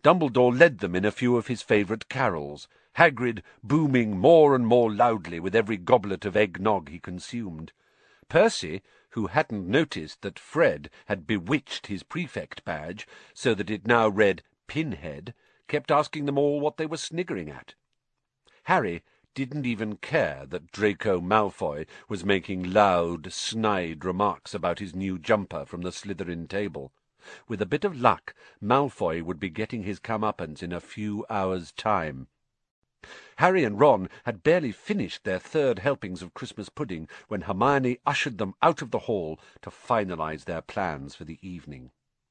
Dumbledore led them in a few of his favourite carols, Hagrid booming more and more loudly with every goblet of egg-nog he consumed. Percy, who hadn't noticed that Fred had bewitched his prefect badge so that it now read Pinhead, kept asking them all what they were sniggering at. Harry didn't even care that Draco Malfoy was making loud, snide remarks about his new jumper from the Slytherin table. With a bit of luck, Malfoy would be getting his comeuppance in a few hours' time. Harry and Ron had barely finished their third helpings of Christmas pudding when Hermione ushered them out of the hall to finalize their plans for the evening.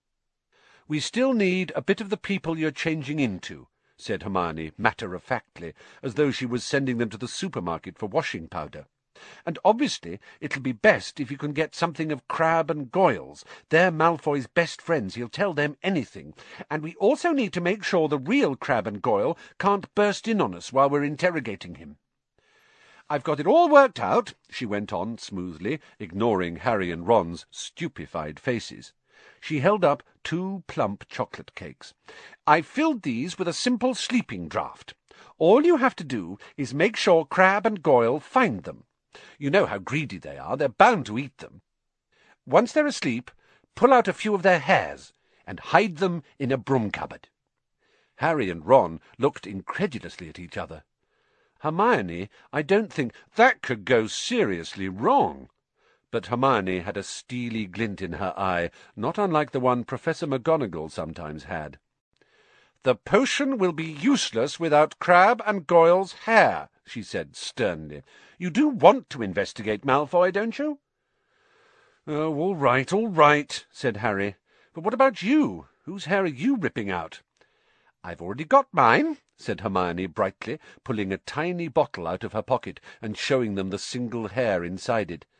"We still need a bit of the people you're changing into," said Hermione matter-of-factly, as though she was sending them to the supermarket for washing powder. "And obviously it'll be best if you can get something of Crabbe and Goyle's. They're Malfoy's best friends. He'll tell them anything. And we also need to make sure the real Crabbe and Goyle can't burst in on us while we're interrogating him. I've got it all worked out," she went on smoothly, ignoring Harry and Ron's stupefied faces. She held up 2 plump chocolate cakes. "I've filled these with a simple sleeping draught. All you have to do is make sure Crabbe and Goyle find them. You know how greedy they are. They're bound to eat them. Once they're asleep, pull out a few of their hairs and hide them in a broom cupboard." Harry and Ron looked incredulously at each other. "Hermione, I don't think that could go seriously wrong." But Hermione had a steely glint in her eye, not unlike the one Professor McGonagall sometimes had. "The potion will be useless without Crabbe and Goyle's hair," she said sternly. "You do want to investigate Malfoy, don't you?" "Oh, all right," said Harry. "But what about you? Whose hair are you ripping out?" "I've already got mine," said Hermione brightly, pulling a tiny bottle out of her pocket and showing them the single hair inside it.